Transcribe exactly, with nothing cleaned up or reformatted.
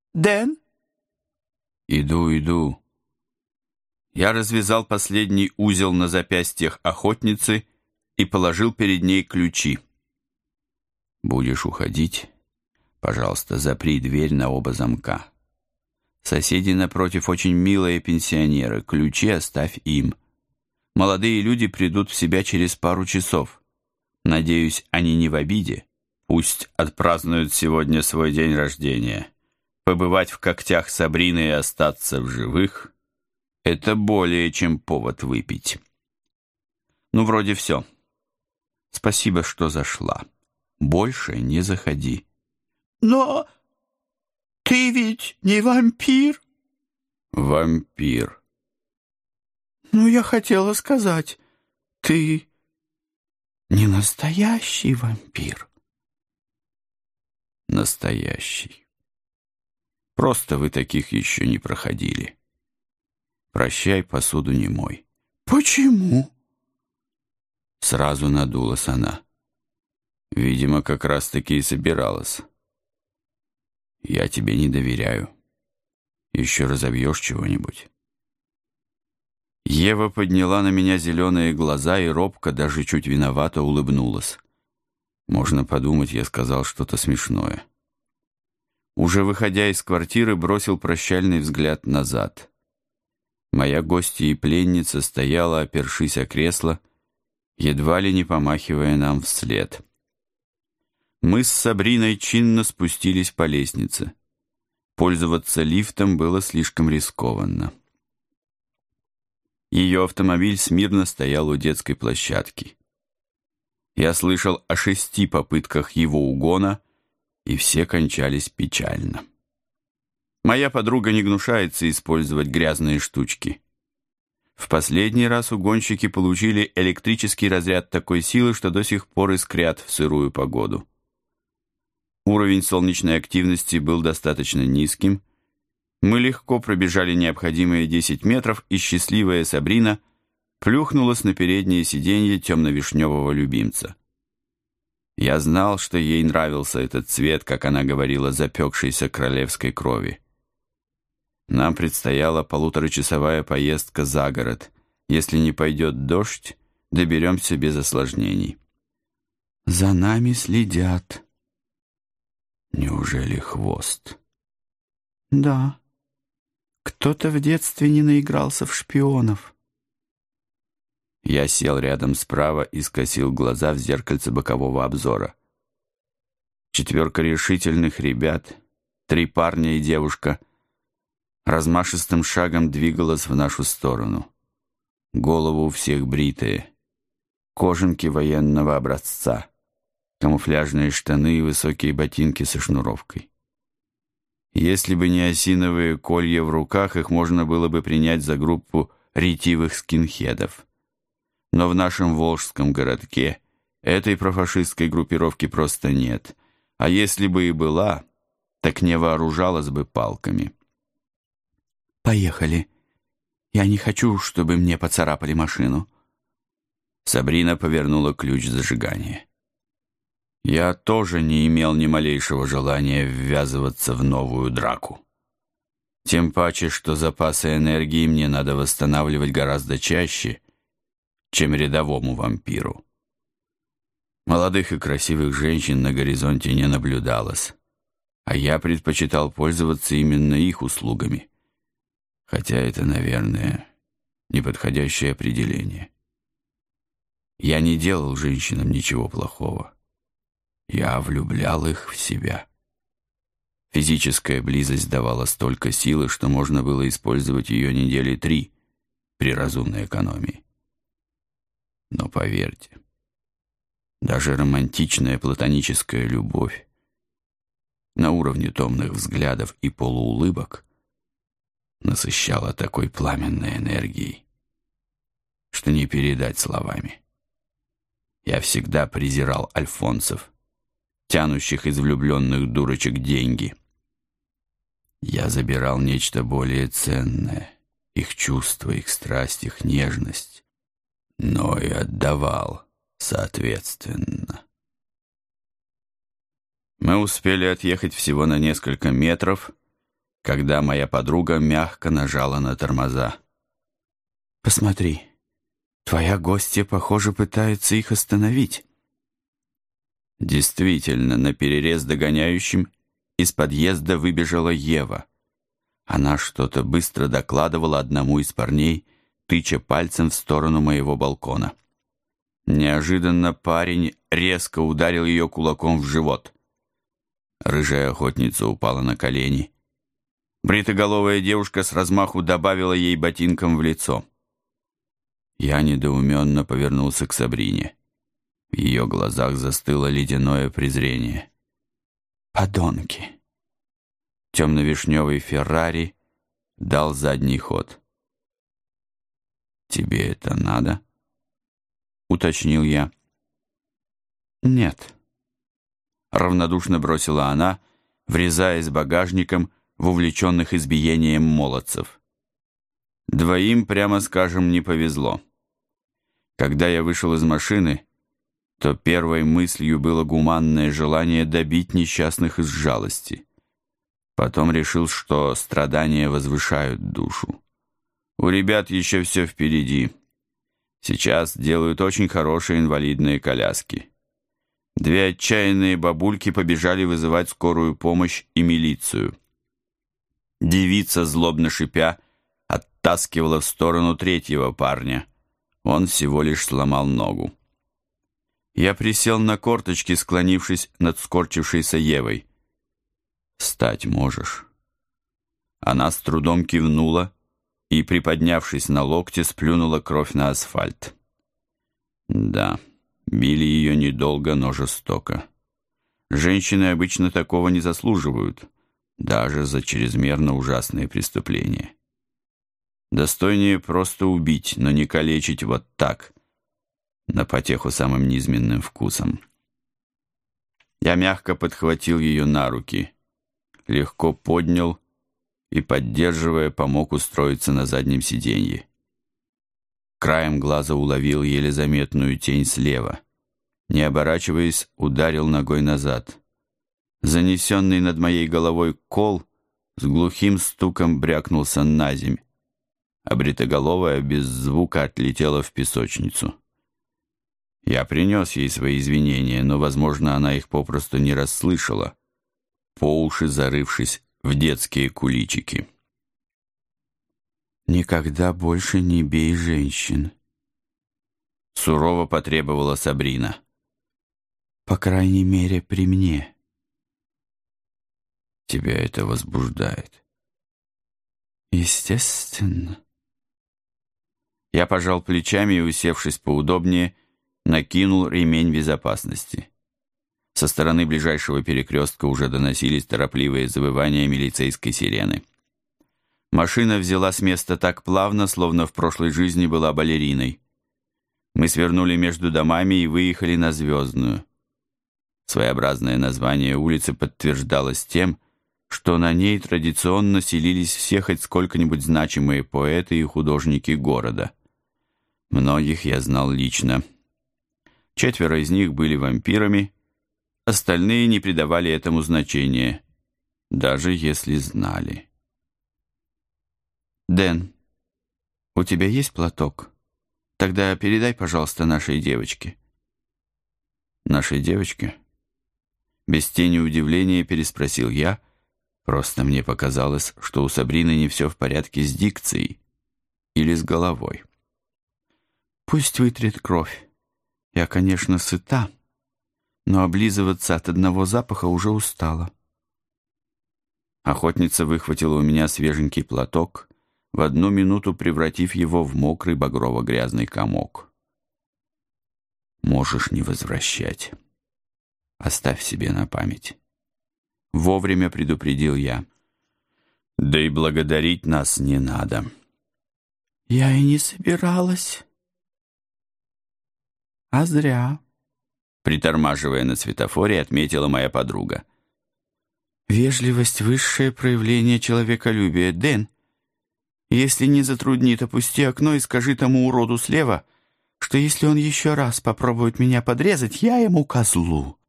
Дэн?» «Иду, иду». Я развязал последний узел на запястьях охотницы и положил перед ней ключи. «Будешь уходить? Пожалуйста, запри дверь на оба замка. Соседи напротив очень милые пенсионеры, ключи оставь им. Молодые люди придут в себя через пару часов. Надеюсь, они не в обиде. Пусть отпразднуют сегодня свой день рождения. Побывать в когтях Сабрины и остаться в живых — это более чем повод выпить. Ну, вроде все. Спасибо, что зашла. Больше не заходи». «Но ты ведь не вампир?» «Вампир». «Ну, я хотела сказать, ты не настоящий вампир». «Настоящий. Просто вы таких еще не проходили. Прощай, посуду не мой». «Почему?» Сразу надулась она. Видимо, как раз-таки и собиралась. «Я тебе не доверяю. Еще разобьешь чего-нибудь». Ева подняла на меня зеленые глаза и робко, даже чуть виновато улыбнулась. Можно подумать, я сказал что-то смешное. Уже выходя из квартиры, бросил прощальный взгляд назад. Моя гостья и пленница стояла, опершись о кресло, едва ли не помахивая нам вслед. Мы с Сабриной чинно спустились по лестнице. Пользоваться лифтом было слишком рискованно. Ее автомобиль смирно стоял у детской площадки. Я слышал о шести попытках его угона, и все кончались печально. Моя подруга не гнушается использовать грязные штучки. В последний раз угонщики получили электрический разряд такой силы, что до сих пор искрят в сырую погоду. Уровень солнечной активности был достаточно низким. Мы легко пробежали необходимые десять метров, и счастливая Сабрина плюхнулась на переднее сиденье темно-вишневого любимца. Я знал, что ей нравился этот цвет, как она говорила, запекшейся королевской крови. Нам предстояла полуторачасовая поездка за город. Если не пойдет дождь, доберемся без осложнений. «За нами следят». «Неужели хвост?» «Да. Кто-то в детстве не наигрался в шпионов». Я сел рядом справа и скосил глаза в зеркальце бокового обзора. Четверка решительных ребят, три парня и девушка, размашистым шагом двигалась в нашу сторону. Голову у всех бритые, кожанки военного образца, камуфляжные штаны и высокие ботинки со шнуровкой. Если бы не осиновые колья в руках, их можно было бы принять за группу ретивых скинхедов. Но в нашем волжском городке этой профашистской группировки просто нет, а если бы и была, так не вооружалась бы палками. «Поехали. Я не хочу, чтобы мне поцарапали машину». Сабрина повернула ключ зажигания. Я тоже не имел ни малейшего желания ввязываться в новую драку. Тем паче, что запасы энергии мне надо восстанавливать гораздо чаще, чем рядовому вампиру. Молодых и красивых женщин на горизонте не наблюдалось, а я предпочитал пользоваться именно их услугами. Хотя это, наверное, неподходящее определение. Я не делал женщинам ничего плохого. Я влюблял их в себя. Физическая близость давала столько силы, что можно было использовать ее недели три при разумной экономии. Но поверьте, даже романтичная платоническая любовь на уровне томных взглядов и полуулыбок насыщала такой пламенной энергией, что не передать словами. Я всегда презирал альфонсов, тянущих из влюбленных дурочек деньги. Я забирал нечто более ценное, их чувства, их страсть, их нежность, но и отдавал соответственно. Мы успели отъехать всего на несколько метров, когда моя подруга мягко нажала на тормоза. «Посмотри, твоя гостья, похоже, пытается их остановить». Действительно, наперерез догоняющим из подъезда выбежала Ева. Она что-то быстро докладывала одному из парней, тыча пальцем в сторону моего балкона. Неожиданно парень резко ударил ее кулаком в живот. Рыжая охотница упала на колени. Бритоголовая девушка с размаху добавила ей ботинком в лицо. Я недоуменно повернулся к Сабрине. В ее глазах застыло ледяное презрение. «Подонки!» Темно-вишневый Феррари дал задний ход. «Тебе это надо?» — уточнил я. «Нет», — равнодушно бросила она, врезаясь багажником в увлеченных избиением молодцев. Двоим, прямо скажем, не повезло. Когда я вышел из машины, то первой мыслью было гуманное желание добить несчастных из жалости. Потом решил, что страдания возвышают душу. У ребят еще все впереди. Сейчас делают очень хорошие инвалидные коляски. Две отчаянные бабульки побежали вызывать скорую помощь и милицию. Девица, злобно шипя, оттаскивала в сторону третьего парня. Он всего лишь сломал ногу. Я присел на корточки, склонившись над скорчившейся Евой. «Встать можешь?» Она с трудом кивнула и, приподнявшись на локте, сплюнула кровь на асфальт. Да, били ее недолго, но жестоко. Женщины обычно такого не заслуживают, даже за чрезмерно ужасные преступления. Достойнее просто убить, но не калечить вот так, на потеху самым низменным вкусом. Я мягко подхватил ее на руки, легко поднял и, поддерживая, помог устроиться на заднем сиденье. Краем глаза уловил еле заметную тень слева. Не оборачиваясь, ударил ногой назад. Занесенный над моей головой кол с глухим стуком брякнулся на земь, а бритоголовая без звука отлетела в песочницу. Я принес ей свои извинения, но, возможно, она их попросту не расслышала, по уши зарывшись в детские куличики. «Никогда больше не бей женщин», — сурово потребовала Сабрина. «По крайней мере, при мне». «Тебя это возбуждает?» «Естественно». Я пожал плечами и, усевшись поудобнее, накинул ремень безопасности. Со стороны ближайшего перекрестка уже доносились торопливые завывания милицейской сирены. Машина взяла с места так плавно, словно в прошлой жизни была балериной. Мы свернули между домами и выехали на Звездную. Своеобразное название улицы подтверждалось тем, что на ней традиционно селились все хоть сколько-нибудь значимые поэты и художники города. Многих я знал лично. Четверо из них были вампирами, остальные не придавали этому значения, даже если знали. «Дэн, у тебя есть платок? Тогда передай, пожалуйста, нашей девочке». «Нашей девочке?» Без тени удивления переспросил я. Просто мне показалось, что у Сабрины не все в порядке с дикцией или с головой. «Пусть вытрет кровь. Я, конечно, сыта, но облизываться от одного запаха уже устала». Охотница выхватила у меня свеженький платок, в одну минуту превратив его в мокрый багрово-грязный комок. «Можешь не возвращать. Оставь себе на память». Вовремя предупредил я. «Да и благодарить нас не надо». «Я и не собиралась. А зря», — притормаживая на светофоре, отметила моя подруга. «Вежливость — высшее проявление человеколюбия. Дэн, если не затруднит, опусти окно и скажи тому уроду слева, что если он еще раз попробует меня подрезать, я ему козлу».